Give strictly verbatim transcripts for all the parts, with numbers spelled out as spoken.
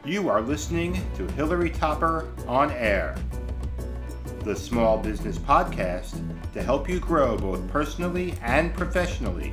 You are listening to Hillary Topper On Air, the small business podcast to help you grow both personally and professionally.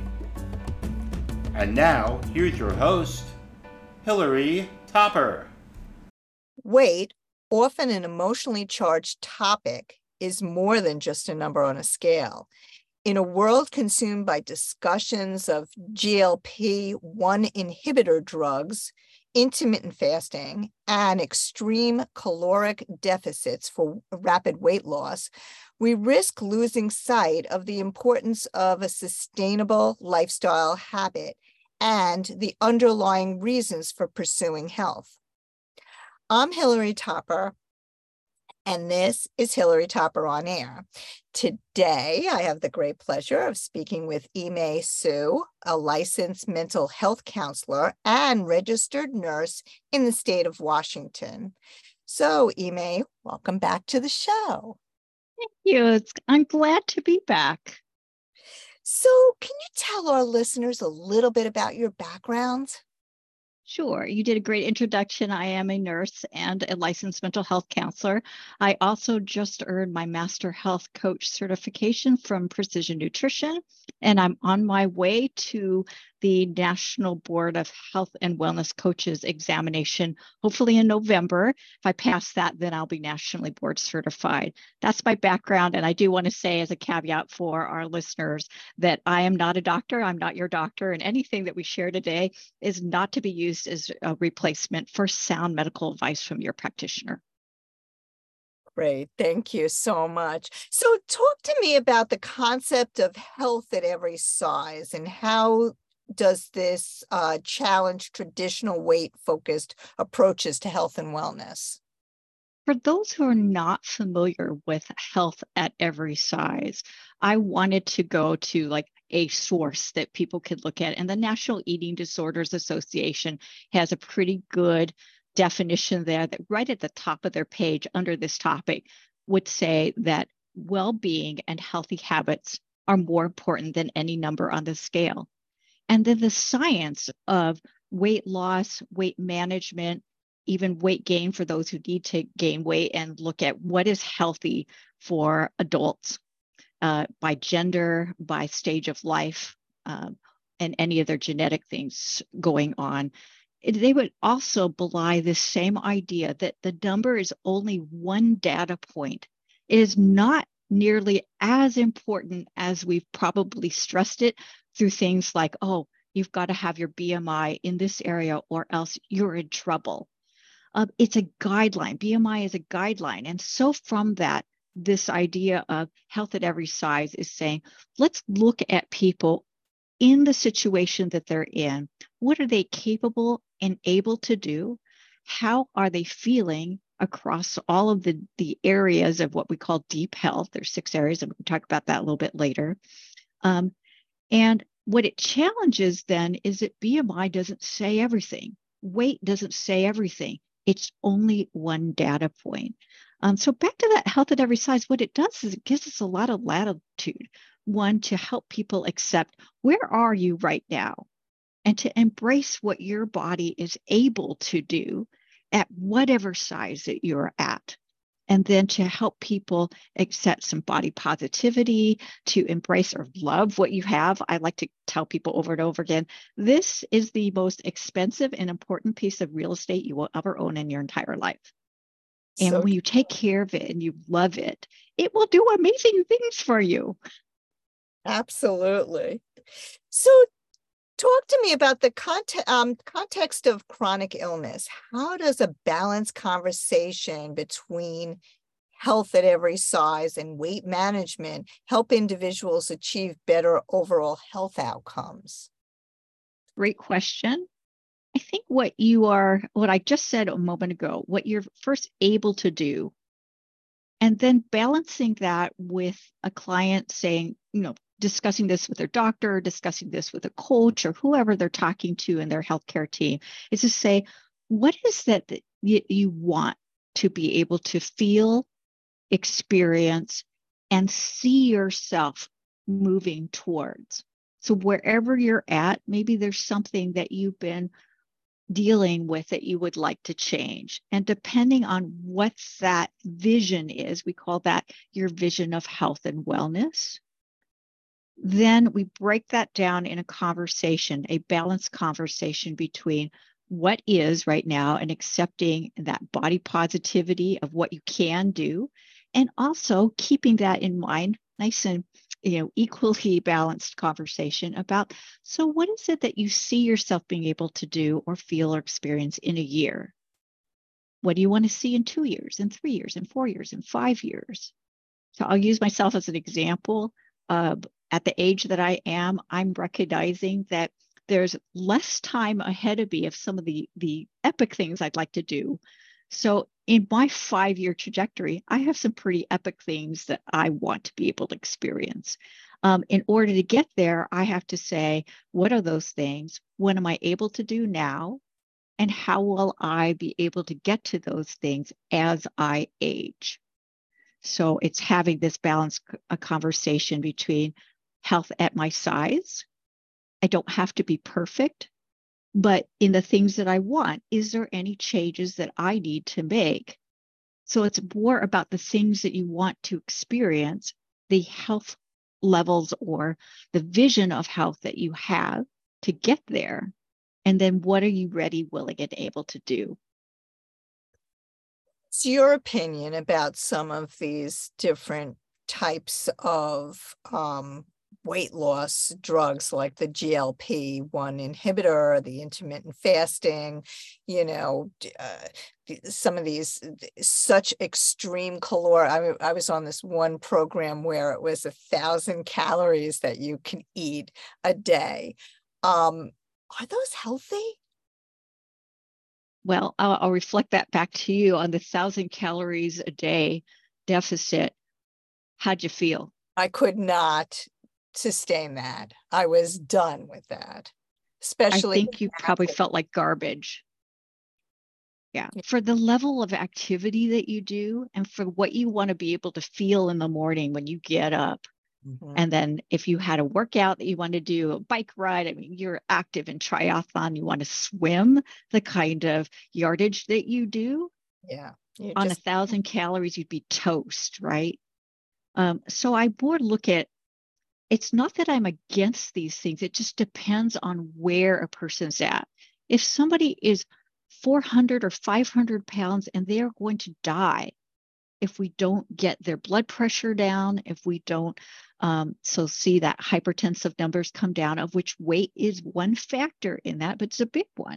And now, here's your host, Hillary Topper. Weight, often an emotionally charged topic, is more than just a number on a scale. In a world consumed by discussions of G L P one inhibitor drugs, intermittent fasting, and extreme caloric deficits for rapid weight loss, we risk losing sight of the importance of a sustainable lifestyle habit and the underlying reasons for pursuing health. I'm Hillary Topper, and this is Hillary Topper On Air. Today, I have the great pleasure of speaking with Ime Su, a licensed mental health counselor and registered nurse in the state of Washington. So, Ime, welcome back to the show. Thank you. It's, I'm glad to be back. So, can you tell our listeners a little bit about your background? Sure. You did a great introduction. I am a nurse and a licensed mental health counselor. I also just earned my Master Health Coach certification from Precision Nutrition, and I'm on my way to the National Board of Health and Wellness Coaches examination, hopefully in November. If I pass that, then I'll be nationally board certified. That's my background. And I do want to say as a caveat for our listeners that I am not a doctor. I'm not your doctor. And anything that we share today is not to be used as a replacement for sound medical advice from your practitioner. Great. Thank you so much. So talk to me about the concept of health at every size and how does this uh, challenge traditional weight-focused approaches to health and wellness? For those who are not familiar with health at every size, I wanted to go to like a source that people could look at. And the National Eating Disorders Association has a pretty good definition there that right at the top of their page under this topic would say that well-being and healthy habits are more important than any number on the scale. And then the science of weight loss, weight management, even weight gain for those who need to gain weight and look at what is healthy for adults uh, by gender, by stage of life, um, and any other genetic things going on. They would also belie this same idea that the number is only one data point. It is not nearly as important as we've probably stressed it through things like, oh, you've got to have your B M I in this area or else you're in trouble. Uh, it's a guideline. B M I is a guideline. And so from that, this idea of health at every size is saying, let's look at people in the situation that they're in. What are they capable and able to do? How are they feeling across all of the, the areas of what we call deep health? There's six areas, and we can talk about that a little bit later. Um, and what it challenges then is that B M I doesn't say everything. Weight doesn't say everything. It's only one data point. Um, so back to that health at every size, what it does is it gives us a lot of latitude. One, to help people accept where are you right now and to embrace what your body is able to do at whatever size that you're at. And then to help people accept some body positivity, to embrace or love what you have. I like to tell people over and over again, this is the most expensive and important piece of real estate you will ever own in your entire life. And So when you take care of it and you love it, it will do amazing things for you. absolutely. So talk to me about the context, um, context of chronic illness. How does a balanced conversation between health at every size and weight management help individuals achieve better overall health outcomes? Great question. I think what you are, what I just said a moment ago, what you're first able to do, and then balancing that with a client saying, you know, discussing this with their doctor, discussing this with a coach or whoever they're talking to in their healthcare team, is to say, what is that that you, you want to be able to feel, experience, and see yourself moving towards? So wherever you're at, maybe there's something that you've been dealing with that you would like to change. And depending on what that vision is, we call that your vision of health and wellness. Then we break that down in a conversation, a balanced conversation between what is right now and accepting that body positivity of what you can do, and also keeping that in mind, nice and you know, equally balanced conversation about, so what is it that you see yourself being able to do or feel or experience in a year? What do you want to see in two years, in three years, in four years, in five years? So I'll use myself as an example. Uh, at the age that I am, I'm recognizing that there's less time ahead of me of some of the, the epic things I'd like to do. So in my five-year trajectory, I have some pretty epic things that I want to be able to experience. Um, in order to get there, I have to say, what are those things? What am I able to do now? And how will I be able to get to those things as I age? So it's having this balanced a conversation between health at my size. I don't have to be perfect, but in the things that I want, is there any changes that I need to make? So it's more about the things that you want to experience, the health levels or the vision of health that you have to get there. And then what are you ready, willing, and able to do? What's your opinion about some of these different types of um, weight loss drugs, like the G L P one inhibitor, the intermittent fasting, you know, uh, some of these such extreme caloric. I, I was on this one program where it was a thousand calories that you can eat a day. Um, are those healthy? Well, I'll, I'll reflect that back to you on the thousand calories a day deficit. How'd you feel? I could not sustain that. I was done with that. Especially, I think you probably felt like garbage. Yeah. For the level of activity that you do and for what you want to be able to feel in the morning when you get up. Mm-hmm. And then if you had a workout that you want to do, a bike ride, I mean, you're active in triathlon, you want to swim, the kind of yardage that you do. Yeah. On just... a thousand calories, you'd be toast, right? Um, so I more look at, it's not that I'm against these things. It just depends on where a person's at. If somebody is four hundred or five hundred pounds and they are going to die if we don't get their blood pressure down, if we don't, um, so see that hypertensive numbers come down, of which weight is one factor in that, but it's a big one.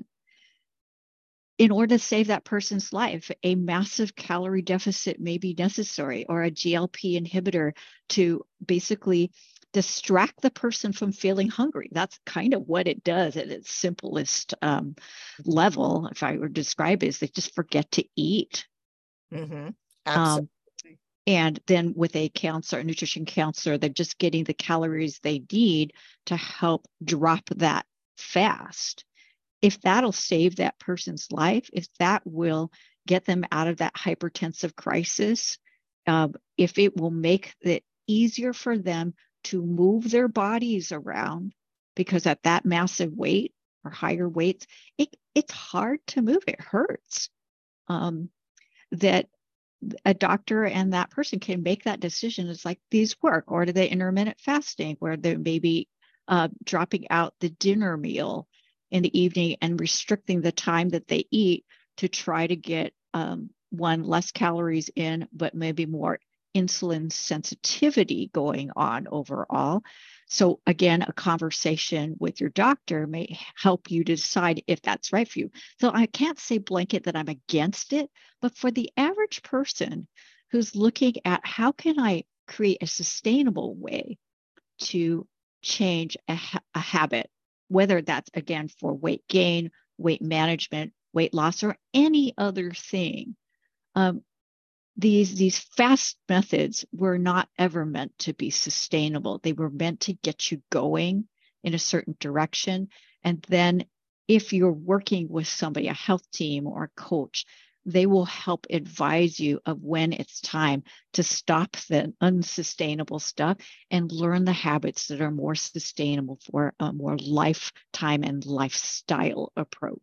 In order to save that person's life, a massive calorie deficit may be necessary, or a G L P inhibitor to basically distract the person from feeling hungry. That's kind of what it does at its simplest um, level. If I were to describe it, is they just forget to eat. Mm-hmm. Absolutely. Um, and then with a counselor, a nutrition counselor, they're just getting the calories they need to help drop that fast. If that'll save that person's life, if that will get them out of that hypertensive crisis, uh, if it will make it easier for them to move their bodies around, because at that massive weight or higher weights, it, it's hard to move. It hurts. Um, that a doctor and that person can make that decision. It's like, these work, or do they intermittent fasting, where they're maybe uh, dropping out the dinner meal in the evening and restricting the time that they eat to try to get um, one, less calories in, but maybe more insulin sensitivity going on overall. So again, a conversation with your doctor may help you to decide if that's right for you. So I can't say blanket that I'm against it, but for the average person who's looking at how can I create a sustainable way to change a, ha- a habit, whether that's again for weight gain, weight management, weight loss, or any other thing. Um, these, these fast methods were not ever meant to be sustainable. They were meant to get you going in a certain direction. And then if you're working with somebody, a health team or a coach, they will help advise you of when it's time to stop the unsustainable stuff and learn the habits that are more sustainable for a more lifetime and lifestyle approach.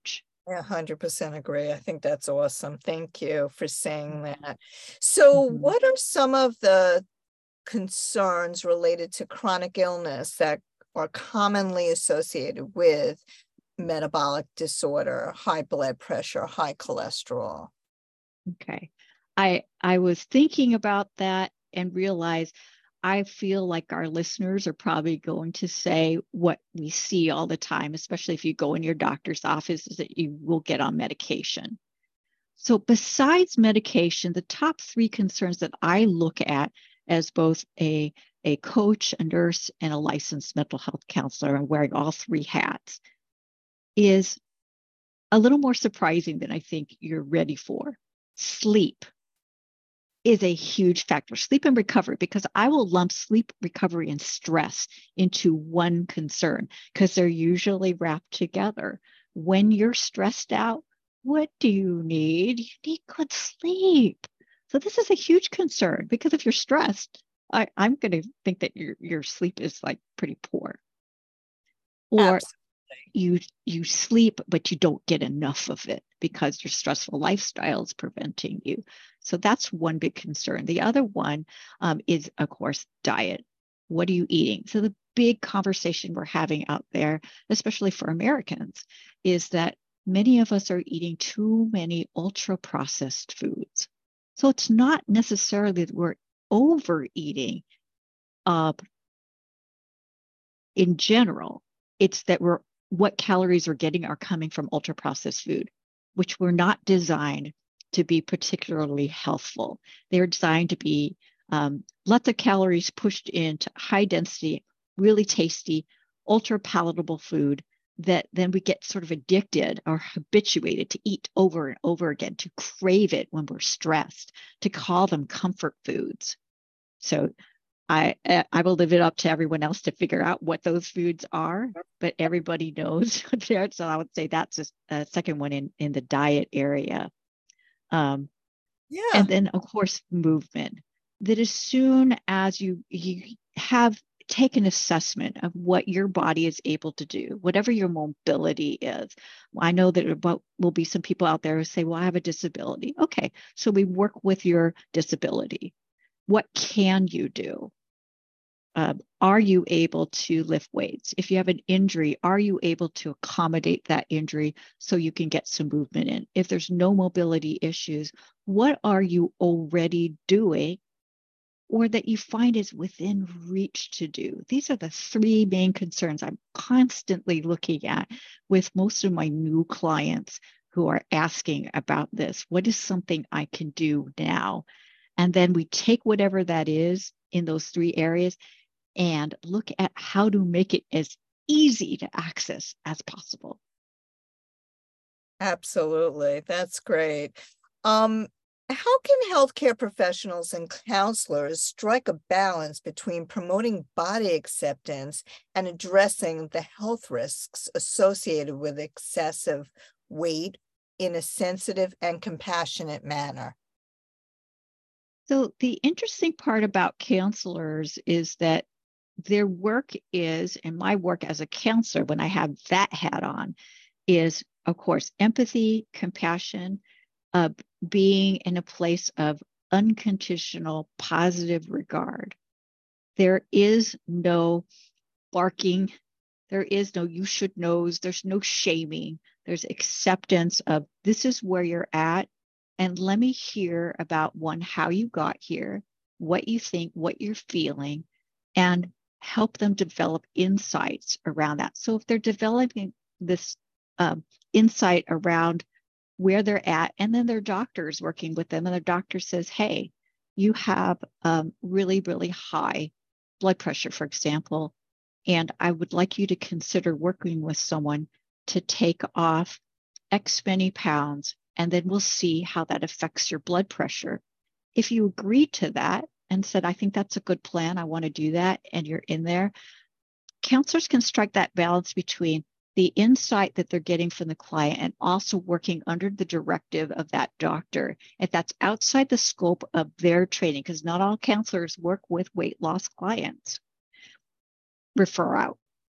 I one hundred percent agree. I think that's awesome. Thank you for saying that. So, Mhm. what are some of the concerns related to chronic illness that are commonly associated with metabolic disorder, high blood pressure, high cholesterol? Okay. I I was thinking about that and realized I feel like our listeners are probably going to say what we see all the time, especially if you go in your doctor's office, is that you will get on medication. So besides medication, the top three concerns that I look at as both a, a coach, a nurse, and a licensed mental health counselor, I'm wearing all three hats, is a little more surprising than I think you're ready for. Sleep is a huge factor. Sleep and recovery, because I will lump sleep, recovery, and stress into one concern because they're usually wrapped together. When you're stressed out, what do you need? You need good sleep. So this is a huge concern because if you're stressed, I, I'm going to think that your your sleep is like pretty poor. Or Absolutely. you you sleep but you don't get enough of it because your stressful lifestyle is preventing you. So that's one big concern. The other one um, is, of course, diet. What are you eating? So the big conversation we're having out there, especially for Americans, is that many of us are eating too many ultra processed foods. So it's not necessarily that we're overeating uh, in general. It's that we're what calories we're getting are coming from ultra processed food, which were not designed to be particularly healthful. They're designed to be um, lots of calories pushed into high density, really tasty, ultra palatable food that then we get sort of addicted or habituated to eat over and over again, to crave it when we're stressed, to call them comfort foods. So I I will leave it up to everyone else to figure out what those foods are, but everybody knows there. So I would say that's a, a second one in in the diet area. Um, Yeah, and then of course movement. That as soon as you you have take an assessment of what your body is able to do, whatever your mobility is. I know that about will be some people out there who say, "Well, I have a disability." Okay, so we work with your disability. What can you do? Uh, are you able to lift weights? If you have an injury, are you able to accommodate that injury so you can get some movement in? If there's no mobility issues, what are you already doing or that you find is within reach to do? These are the three main concerns I'm constantly looking at with most of my new clients who are asking about this. What is something I can do now? And then we take whatever that is in those three areas and look at how to make it as easy to access as possible. absolutely. That's great. Um, how can healthcare professionals and counselors strike a balance between promoting body acceptance and addressing the health risks associated with excessive weight in a sensitive and compassionate manner? So, the interesting part about counselors is that their work is, and my work as a counselor, when I have that hat on, is, of course, empathy, compassion, uh, being in a place of unconditional positive regard. There is no barking. There is no you should knows. There's no shaming. There's acceptance of this is where you're at. And let me hear about one, how you got here, what you think, what you're feeling, and help them develop insights around that. So if they're developing this um, insight around where they're at, and then their doctor's working with them, and their doctor says, hey, you have um, really, really high blood pressure, for example, and I would like you to consider working with someone to take off X many pounds, and then we'll see how that affects your blood pressure. If you agree to that and said, I think that's a good plan, I want to do that, and you're in there, counselors can strike that balance between the insight that they're getting from the client and also working under the directive of that doctor. If that's outside the scope of their training, because not all counselors work with weight loss clients, refer out.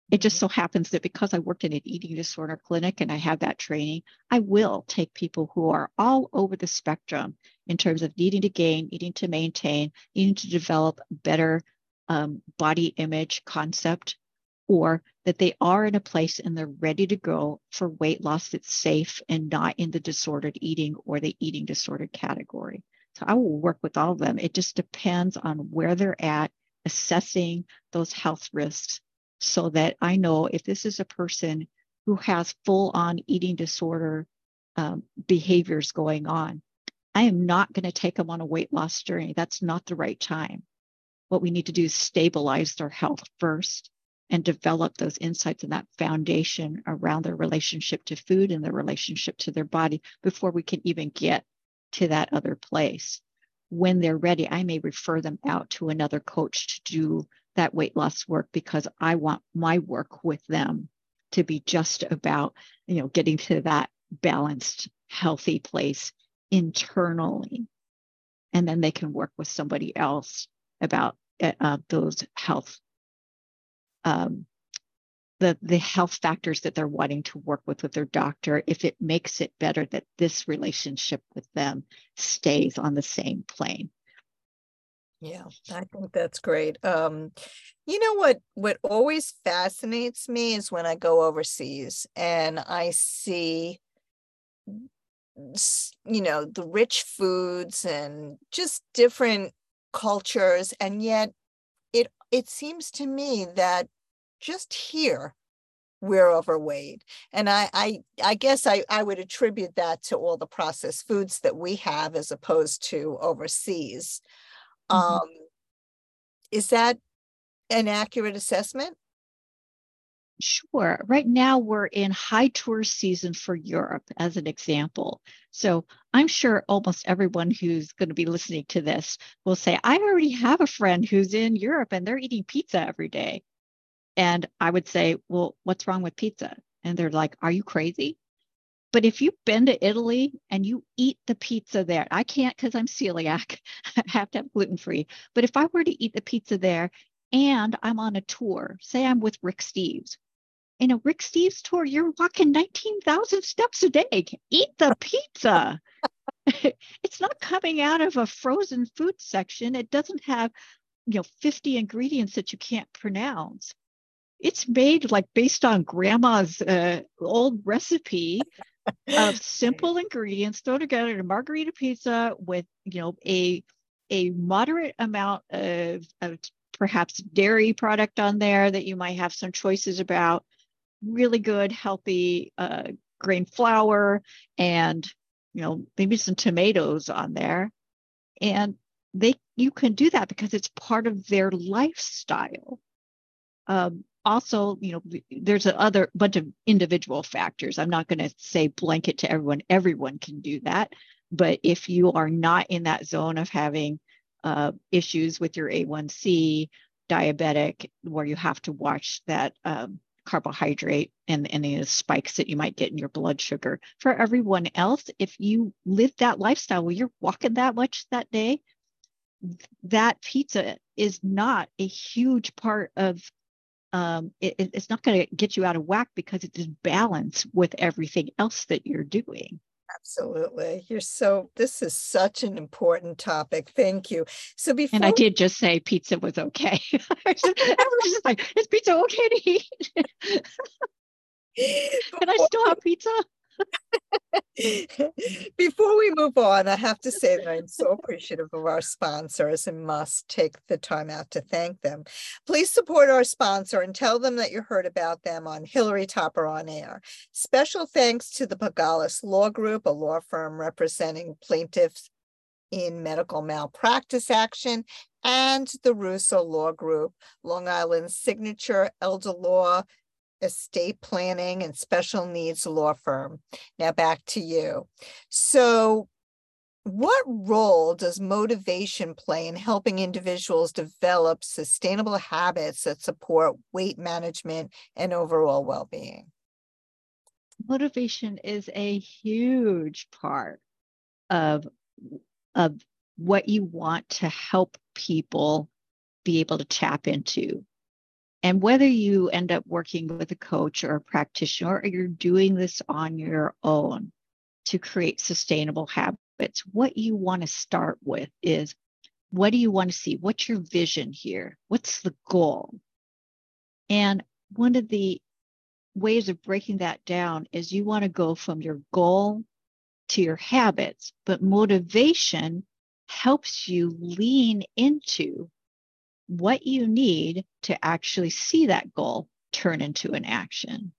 It just so happens that because I worked in an eating disorder clinic and I have that training, I will take people who are all over the spectrum in terms of needing to gain, needing to maintain, needing to develop better um, body image concept, or that they are in a place and they're ready to go for weight loss that's safe and not in the disordered eating or the eating disordered category. So I will work with all of them. It just depends on where they're at, assessing those health risks, so that I know if this is a person who has full-on eating disorder um, behaviors going on, I am not going to take them on a weight loss journey. That's not the right time. What we need to do is stabilize their health first and develop those insights and that foundation around their relationship to food and their relationship to their body before we can even get to that other place. When they're ready, I may refer them out to another coach to do that weight loss work, because I want my work with them to be just about, you know, getting to that balanced, healthy place internally. And then they can work with somebody else about uh, those health, um, the, the health factors that they're wanting to work with with their doctor, if it makes it better that this relationship with them stays on the same plane. Yeah, I think that's great. Um, you know what, what always fascinates me is when I go overseas and I see, you know, the rich foods and just different cultures. And yet it, it seems to me that just here we're overweight. And I, I, I guess I, I would attribute that to all the processed foods that we have as opposed to overseas. Mm-hmm. Um, is that an accurate assessment? Sure. Right now we're in high tourist season for Europe, as an example. So I'm sure almost everyone who's going to be listening to this will say, I already have a friend who's in Europe and they're eating pizza every day. And I would say, well, what's wrong with pizza? And they're like, are you crazy? But if you've been to Italy and you eat the pizza there, I can't because I'm celiac, I have to have gluten-free. But if I were to eat the pizza there and I'm on a tour, say I'm with Rick Steves, in a Rick Steves tour, you're walking nineteen thousand steps a day. Eat the pizza. It's not coming out of a frozen food section. It doesn't have, you know, fifty ingredients that you can't pronounce. It's made like based on grandma's uh, old recipe of simple ingredients thrown together in a margarita pizza with, you know, a a moderate amount of, of perhaps dairy product on there that you might have some choices about, really good, healthy uh, grain flour, and, you know, maybe some tomatoes on there. And they, you can do that because it's part of their lifestyle. Um, also, you know, there's a other bunch of individual factors. I'm not going to say blanket to everyone. Everyone can do that. But if you are not in that zone of having uh, issues with your A one C, diabetic, where you have to watch that um, carbohydrate and any of the spikes that you might get in your blood sugar. For everyone else, if you live that lifestyle where you're walking that much that day, that pizza is not a huge part of um, it, it's not going to get you out of whack because it is balanced with everything else that you're doing. Absolutely. You're so, this is such an important topic. Thank you. So before, and I did just say pizza was okay. I was just like, is pizza okay to eat? Can I still have pizza? Before we move on, I have to say that I'm so appreciative of our sponsors and must take the time out to thank them. Please support our sponsor and tell them that you heard about them on Hillary Topper on Air. Special thanks to the Pagalis Law Group, a law firm representing plaintiffs in medical malpractice action, and the Russo Law Group, Long Island's signature elder law, estate planning, and special needs law firm. Now back to you. So what role does motivation play in helping individuals develop sustainable habits that support weight management and overall well-being? Motivation is a huge part of, of what you want to help people be able to tap into. And whether you end up working with a coach or a practitioner, or you're doing this on your own to create sustainable habits, what you want to start with is, what do you want to see? What's your vision here? What's the goal? And one of the ways of breaking that down is you want to go from your goal to your habits, but motivation helps you lean into what you need to actually see that goal turn into an action.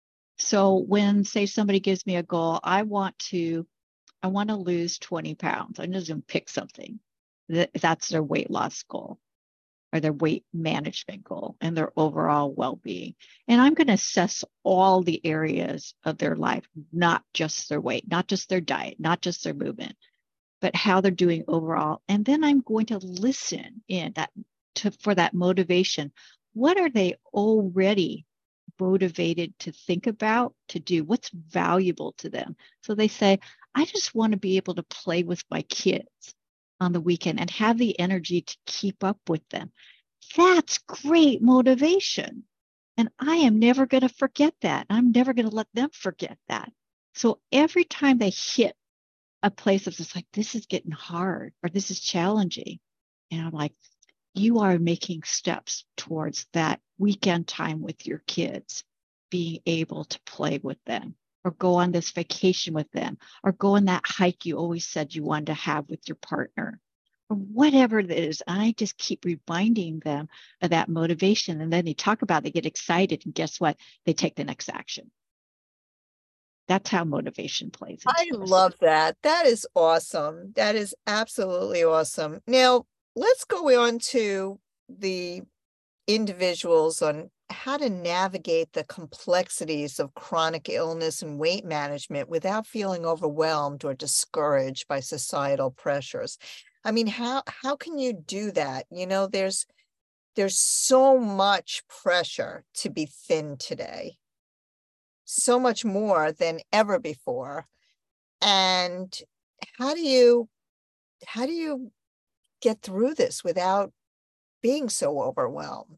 So when, say, somebody gives me a goal, I want to, I want to lose twenty pounds. I'm just going to pick something. That, that's their weight loss goal or their weight management goal and their overall well-being. And I'm going to assess all the areas of their life, not just their weight, not just their diet, not just their movement, but how they're doing overall. And then I'm going to listen in that to, for that motivation. What are they already motivated to think about, to do? What's valuable to them? So they say, I just want to be able to play with my kids on the weekend and have the energy to keep up with them. That's great motivation. And I am never going to forget that. I'm never going to let them forget that. So every time they hit a place of just like, this is getting hard or this is challenging, and I'm like, you are making steps towards that weekend time with your kids, being able to play with them, or go on this vacation with them, or go on that hike you always said you wanted to have with your partner, or whatever it is. I just keep reminding them of that motivation. And then they talk about it, they get excited, and guess what? They take the next action. That's how motivation plays. I love that. That is awesome. That is absolutely awesome. Now, let's go on to the individuals on how to navigate the complexities of chronic illness and weight management without feeling overwhelmed or discouraged by societal pressures. I mean, how how can you do that? You know, there's there's so much pressure to be thin today, so much more than ever before. And how do you how do you get through this without being so overwhelmed?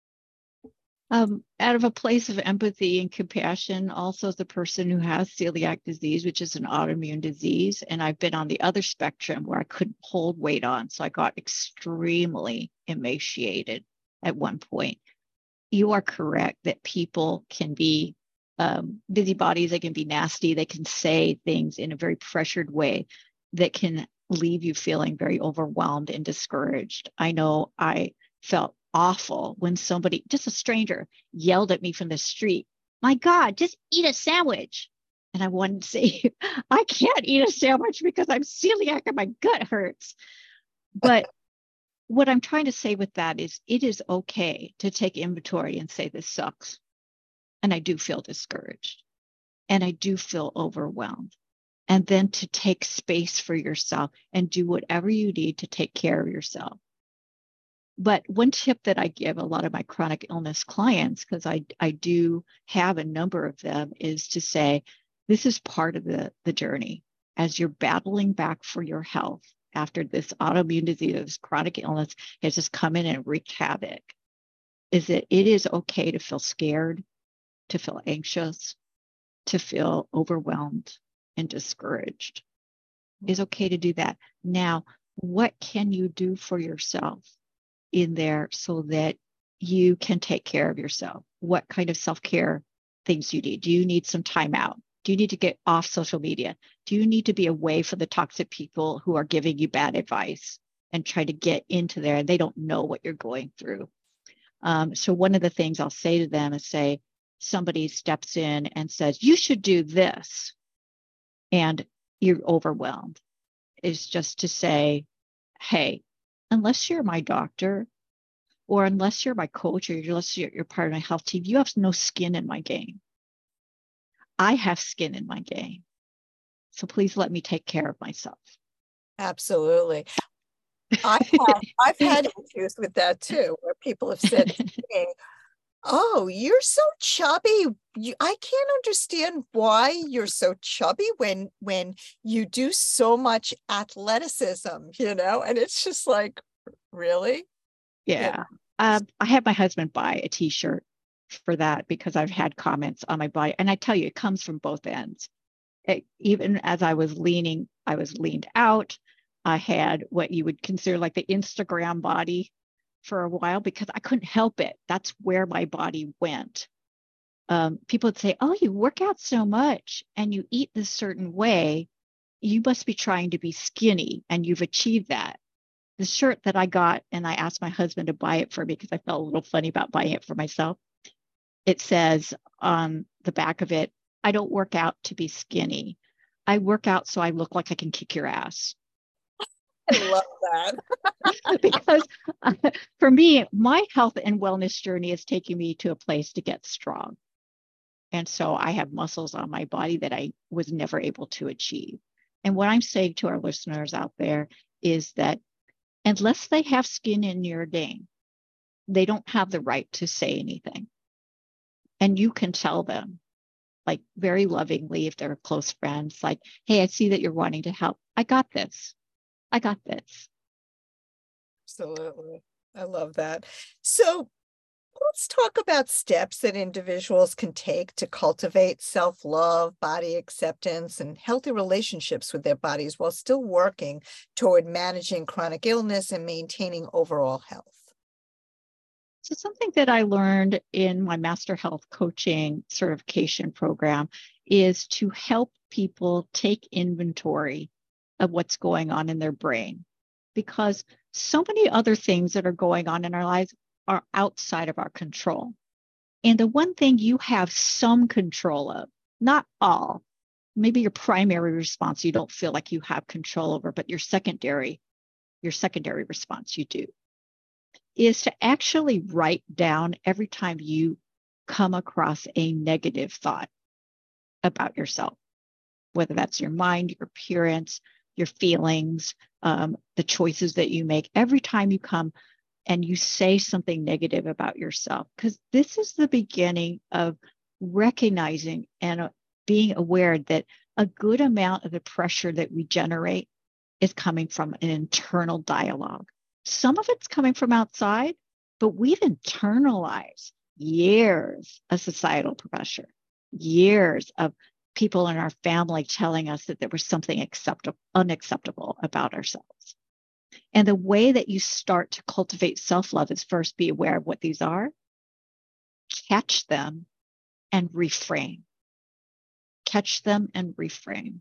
Um, out of a place of empathy and compassion, also as a person who has celiac disease, which is an autoimmune disease, and I've been on the other spectrum where I couldn't hold weight on, so I got extremely emaciated at one point. You are correct that people can be um, busybodies, they can be nasty, they can say things in a very pressured way that can leave you feeling very overwhelmed and discouraged. I know I felt awful when somebody, just a stranger, yelled at me from the street, my God, just eat a sandwich. And I wanted to say, I can't eat a sandwich because I'm celiac and my gut hurts. But what I'm trying to say with that is it is okay to take inventory and say, this sucks. And I do feel discouraged. And I do feel overwhelmed. And then to take space for yourself and do whatever you need to take care of yourself. But one tip that I give a lot of my chronic illness clients, because I, I do have a number of them, is to say, this is part of the, the journey as you're battling back for your health after this autoimmune disease, this chronic illness has just come in and wreaked havoc. Is that it is okay to feel scared, to feel anxious, to feel overwhelmed and discouraged. It's okay to do that. Now, what can you do for yourself in there so that you can take care of yourself? What kind of self-care things you need? Do you need some time out? Do you need to get off social media? Do you need to be away from the toxic people who are giving you bad advice and try to get into there and they don't know what you're going through? Um, so one of the things I'll say to them is say, somebody steps in and says, you should do this, and you're overwhelmed, is just to say, hey, unless you're my doctor or unless you're my coach or unless you're, you're part of my health team, you have no skin in my game. I have skin in my game. So please let me take care of myself. Absolutely. I've had, I've had issues with that too, where people have said to me, oh, you're so chubby. You, I can't understand why you're so chubby when when you do so much athleticism, you know? And it's just like, really? Yeah. Um, I had my husband buy a t-shirt for that because I've had comments on my body. And I tell you, it comes from both ends. It, even as I was leaning, I was leaned out. I had what you would consider like the Instagram body for a while because I couldn't help it. That's where my body went. Um, people would say, oh, you work out so much and you eat this certain way. You must be trying to be skinny and you've achieved that. The shirt that I got, and I asked my husband to buy it for me because I felt a little funny about buying it for myself. It says on the back of it, I don't work out to be skinny. I work out so I look like I can kick your ass. I love that. Because uh, for me, my health and wellness journey is taking me to a place to get strong. And so I have muscles on my body that I was never able to achieve. And what I'm saying to our listeners out there is that unless they have skin in your game, they don't have the right to say anything. And you can tell them, like very lovingly, if they're close friends, like, hey, I see that you're wanting to help. I got this. I got this. Absolutely. I love that. So let's talk about steps that individuals can take to cultivate self-love, body acceptance, and healthy relationships with their bodies while still working toward managing chronic illness and maintaining overall health. So something that I learned in my Master Health Coaching certification program is to help people take inventory of what's going on in their brain, because so many other things that are going on in our lives are outside of our control. And the one thing you have some control of, not all, maybe your primary response you don't feel like you have control over, but your secondary, your secondary response you do, is to actually write down every time you come across a negative thought about yourself, whether that's your mind, your appearance, your feelings, um, the choices that you make. Every time you come and you say something negative about yourself, because this is the beginning of recognizing and uh, being aware that a good amount of the pressure that we generate is coming from an internal dialogue. Some of it's coming from outside, but we've internalized years of societal pressure, years of people in our family telling us that there was something acceptable, unacceptable about ourselves. And the way that you start to cultivate self-love is first be aware of what these are, catch them, and reframe. Catch them and reframe.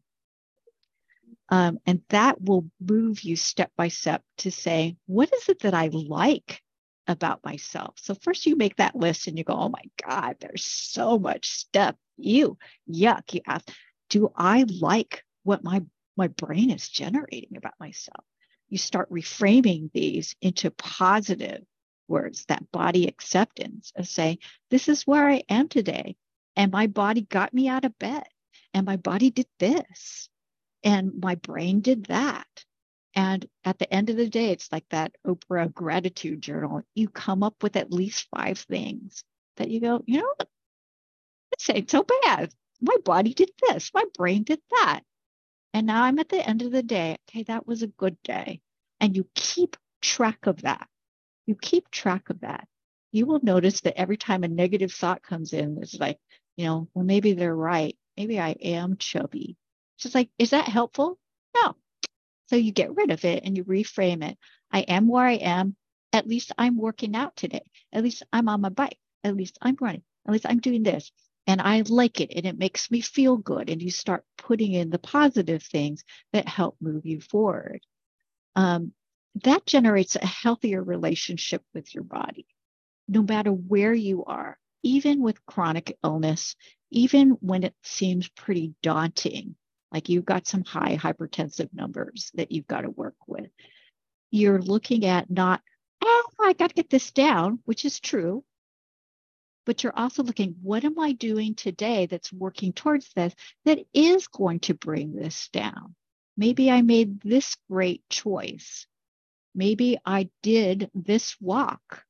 Um, and that will move you step by step to say, what is it that I like about myself? So first you make that list and you go, oh my God, there's so much stuff. You, yuck. You ask, do I like what my, my brain is generating about myself? You start reframing these into positive words, that body acceptance of saying, this is where I am today. And my body got me out of bed. And my body did this. And my brain did that. And at the end of the day, it's like that Oprah gratitude journal. You come up with at least five things that you go, you know, this ain't so bad. My body did this. My brain did that. And now I'm at the end of the day. Okay, that was a good day. And you keep track of that. You keep track of that. You will notice that every time a negative thought comes in, it's like, you know, well, maybe they're right. Maybe I am chubby. It's just like, is that helpful? No. So you get rid of it and you reframe it. I am where I am. At least I'm working out today. At least I'm on my bike. At least I'm running. At least I'm doing this. And I like it and it makes me feel good. And you start putting in the positive things that help move you forward. Um, that generates a healthier relationship with your body, no matter where you are, even with chronic illness, even when it seems pretty daunting, like you've got some high hypertensive numbers that you've got to work with. You're looking at not, oh, I got to get this down, which is true. But you're also looking, what am I doing today that's working towards this that is going to bring this down? Maybe I made this great choice. Maybe I did this walk.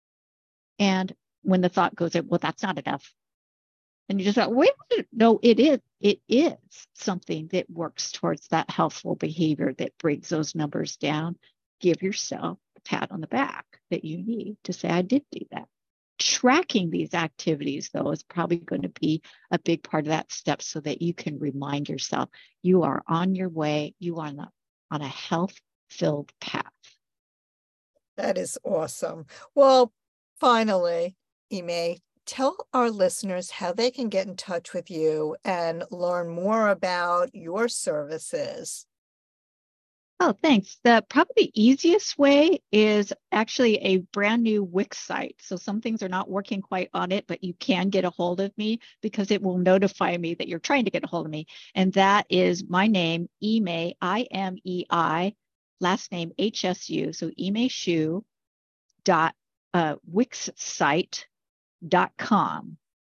And when the thought goes, well, that's not enough. And you just go, wait, no, it is. It is something that works towards that healthful behavior that brings those numbers down. Give yourself pat on the back that you need to say, I did do that. Tracking these activities, though, is probably going to be a big part of that step so that you can remind yourself you are on your way, you are on a, on a health-filled path. That is awesome. Well, finally, Ime, tell our listeners how they can get in touch with you and learn more about your services. Oh, thanks. The probably easiest way is actually a brand new Wix site. So some things are not working quite on it, but you can get a hold of me because it will notify me that you're trying to get a hold of me. And that is my name, Ime, I M E I, last name H S U. So imeshu dot uh, wixsite dot com.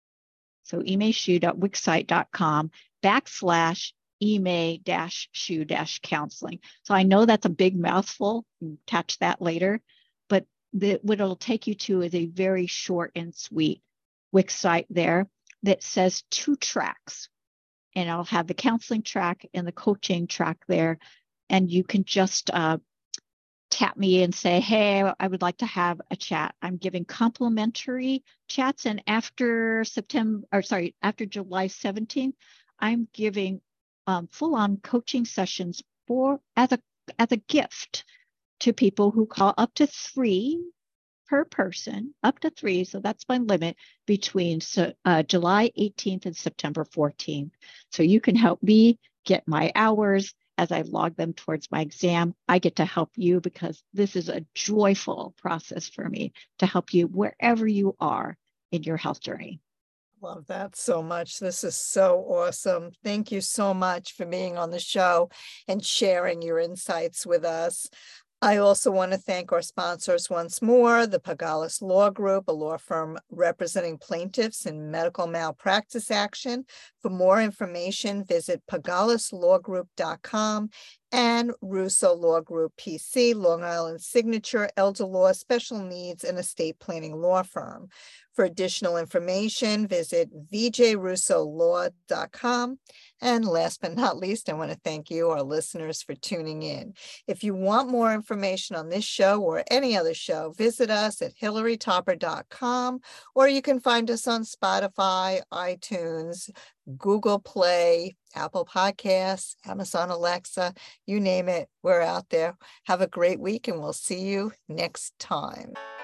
So imeshu dot wixsite dot com backslash Ime dash shoe dash counseling. So I know that's a big mouthful. You catch that later, but the, what it'll take you to is a very short and sweet Wix site there that says two tracks, and I'll have the counseling track and the coaching track there, and you can just uh, tap me and say, hey, I would like to have a chat. I'm giving complimentary chats, and after September, or sorry, after July seventeenth, I'm giving Um, full-on coaching sessions for as a as a gift to people who call, up to three per person, up to three. So that's my limit between so, uh, July eighteenth and September fourteenth. So you can help me get my hours as I log them towards my exam. I get to help you because this is a joyful process for me to help you wherever you are in your health journey. Love that so much. This is so awesome. Thank you so much for being on the show and sharing your insights with us. I also want to thank our sponsors once more, the Pagalis Law Group, a law firm representing plaintiffs in medical malpractice action. For more information, visit pagalis law group dot com, and Russo Law Group P C, Long Island Signature, elder law, special needs, and estate planning law firm. For additional information, visit v j russo law dot com. And last but not least, I want to thank you, our listeners, for tuning in. If you want more information on this show or any other show, visit us at hillary topper dot com, or you can find us on Spotify, iTunes, Google Play, Apple Podcasts, Amazon Alexa, you name it, we're out there. Have a great week, and we'll see you next time.